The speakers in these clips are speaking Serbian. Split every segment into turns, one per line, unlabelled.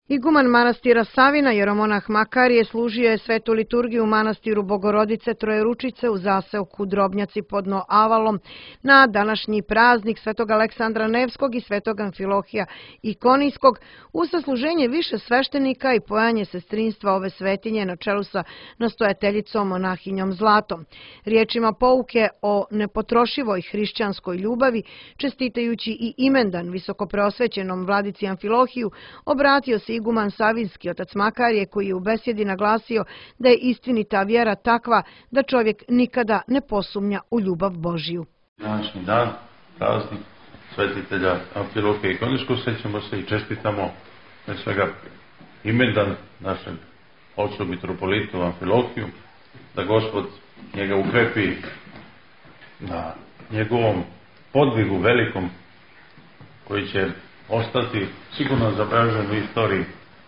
Iguman manastira Savina, jeromonah Makarije, služio je svetu liturgiju u manastiru Bogorodice Trojeručice u zaseoku Drobnjaci pod Noavalom na današnji praznik svetog Aleksandra Nevskog i svetog Amfilohija Ikonijskog uz sasluženje više sveštenika i pojanje sestrinstva ove svetinje na čelu sa nastojateljicom monahinjom Zlatom. Riječima pouke o nepotrošivoj hrišćanskoj ljubavi, čestitajući i imendan visokopreosvećenom vladici Amfilohiju, obratio se iguman Savinski otac Makarije, koji je u besjedi naglasio da je istinita vjera takva da čovjek nikada ne posumnja u ljubav Božiju.
Današnji dan, praznik svetitelja Amfilohija Ikonijskog, sećamo se i čestitamo pre svega imendan našem ocu mitropolitu Amfilohiju, da Gospod njega ukrepi na njegovom podvigu velikom koji će ostati sigurno zabeležen u istoriji,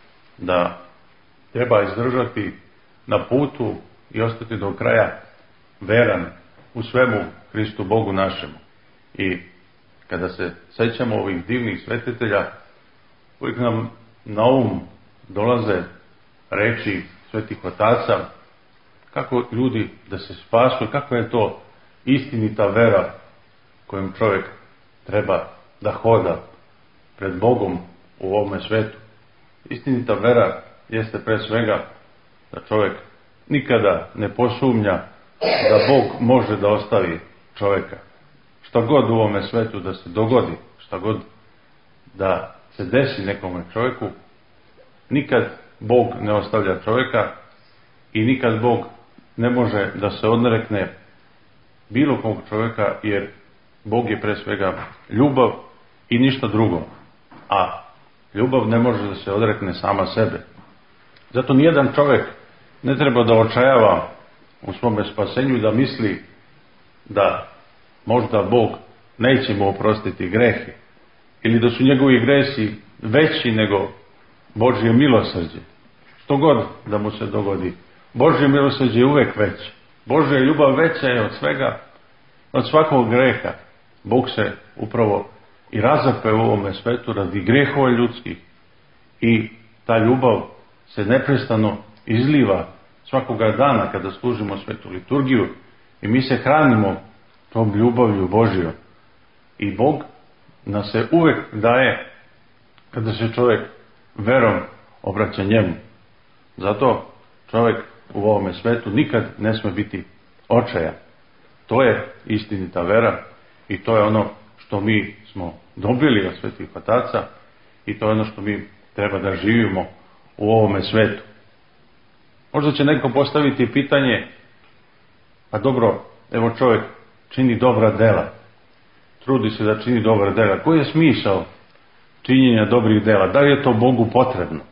da treba izdržati na putu i ostati do kraja veran u svemu Hristu Bogu našemu. I kada se sećamo ovih divnih svetitelja, uvijek nam na dolaze reči svetih otaca, kako ljudi da se spasu, kako je to istinita vera kojom čovjek treba da hoda pred Bogom u ovome svetu. Istinita vera jeste pre svega da čovjek nikada ne posumnja da Bog može da ostavi čovjeka. Šta god u ovome svetu da se dogodi, šta god da se desi nekome čovjeku, nikad Bog ne ostavlja čovjeka i nikad Bog ne može da se odrekne bilo kog čovjeka, jer Bog je pre svega ljubav i ništa drugo. A ljubav ne može da se odrekne sama sebe. Zato nijedan čovjek ne treba da očajava u svome spasenju, da misli da možda Bog neće mu oprostiti grehe ili da su njegovi gresi veći nego Božje milosrđe. Što god da mu se dogodi, Božje milosrđe je uvek veće. Božja ljubav veća je od svega, od svakog greha. Bog se upravo i razape u ovome svetu radi grehova ljudskih i ta ljubav se neprestano izliva svakoga dana kada služimo svetu liturgiju i mi se hranimo tom ljubavlju Božjom. I Bog nas se uvek daje kada se čovjek verom obraća njemu. Zato čovjek u ovome svetu nikad ne sme biti očajan. To je istinita vera i to je ono što mi smo dobili od svetih otaca i to je ono što mi treba da živimo u ovome svetu. Možda će neko postaviti pitanje, pa dobro, evo čovjek čini dobra dela, trudi se da čini dobra dela. Koji je smisao činjenja dobrih dela? Da li je to Bogu potrebno?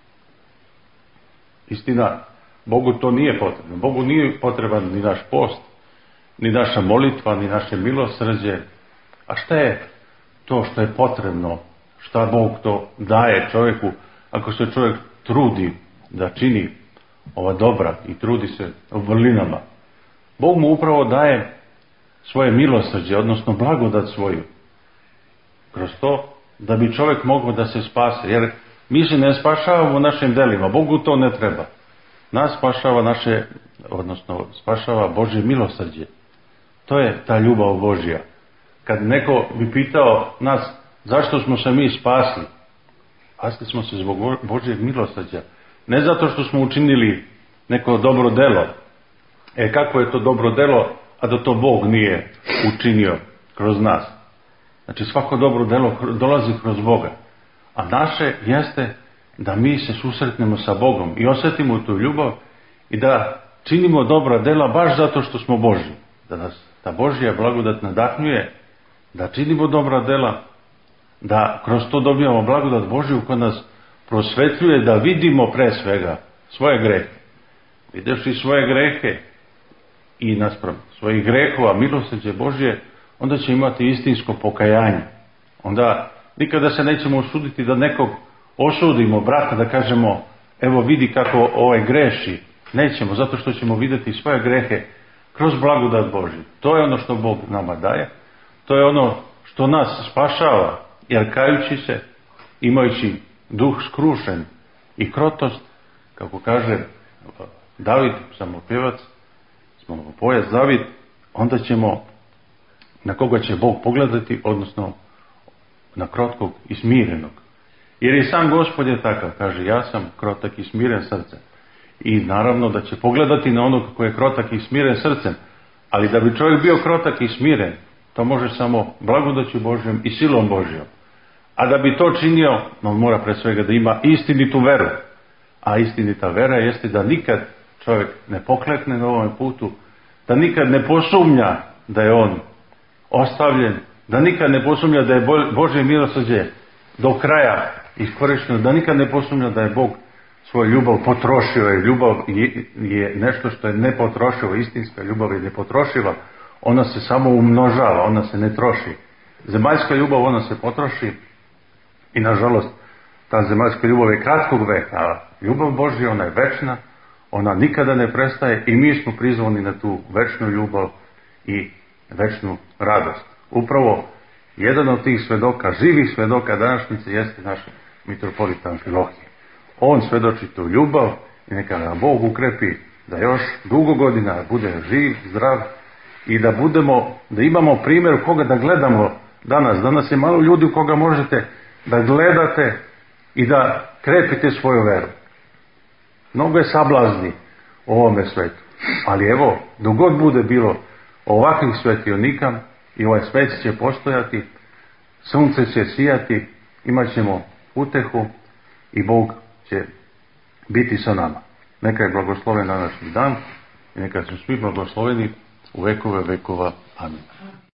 Istina, Bogu to nije potrebno. Bogu nije potreban ni naš post, ni naša molitva, ni naše milosrđe. A šta je to što je potrebno? Šta Bog to daje čovjeku ako se čovjek trudi da čini ova dobra i trudi se u vrlinama? Bog mu upravo daje svoje milosrđe, odnosno blagodat svoju. Kroz to da bi čovjek mogao da se spase. Jer mi se ne spašavamo našim delima. Bogu to ne treba. Nas spašava spašava Božje milosrđe. To je ta ljubav Božja. Kad neko bi pitao nas zašto smo se mi spasli, spasli smo se zbog Božjeg milosrđa. Ne zato što smo učinili neko dobro delo. Kako je to dobro delo, a da to Bog nije učinio kroz nas? Znači svako dobro delo dolazi kroz Boga. A naše jeste da mi se susretnemo sa Bogom i osjetimo tu ljubav i da činimo dobra dela baš zato što smo Božji. Da nas ta Božja blagodat nadahnjuje da činimo dobra dela, da kroz to dobijamo blagodat Božju koja nas prosvetljuje da vidimo pre svega svoje grehe. Videvši svoje grehe i naspram svojih grehova milosrđe Božje, onda će imati istinsko pokajanje. Onda nikada se nećemo osuditi da nekog osudimo, brata, da kažemo evo vidi kako ovaj greši. Nećemo, zato što ćemo vidjeti svoje grehe kroz blagodat Božju. To je ono što Bog nama daje. To je ono što nas spašava, jer kajući se, imajući duh skrušen, i krotost, kako kaže David, samopjevac, samopjevac David, onda ćemo, na koga će Bog pogledati, odnosno na krotkog i smirenog. Jer i sam Gospod je takav, kaže, ja sam krotak i smiren srcem. I naravno da će pogledati na onog koji je krotak i smiren srcem, ali da bi čovjek bio krotak i smiren, to može samo blagodaću Božjom i silom Božjom. A da bi to činio, on mora pre svega da ima istinitu veru. A istinita vera jeste da nikad čovjek ne poklekne na ovom putu, da nikad ne posumnja da je on ostavljen, da nikad ne posumnja da je Božje milosrđe do kraja iskorišteno, da nikad ne posumnja da je Bog svoju ljubav potrošio, jer ljubav je nešto što je nepotrošivo, istinska ljubav je nepotrošiva, ona se samo umnožava, ona se ne troši. Zemaljska ljubav, ona se potroši i nažalost ta zemaljska ljubav je kratkog veka, a ljubav Božja, ona je večna, ona nikada ne prestaje i mi smo prizvani na tu večnu ljubav i večnu radost. Upravo jedan od tih svedoka, živih svedoka današnjice jeste naš mitropolit Amfilohije. On svedoči tu ljubav i neka nam Bog ukrepi da još dugo godina bude živ, zdrav i da imamo primjer koga da gledamo danas. Danas je malo ljudi u koga možete da gledate i da krepite svoju veru. Mnogo je sablazni u ovome svetu. Ali evo, dok god bude bilo ovakvih svetionika i ovaj svet će postojati, sunce će sijati, imat ćemo utehu i Bog će biti sa nama. Neka je blagosloven današnji dan i neka su svi blagosloveni u vekove vekova. Amin.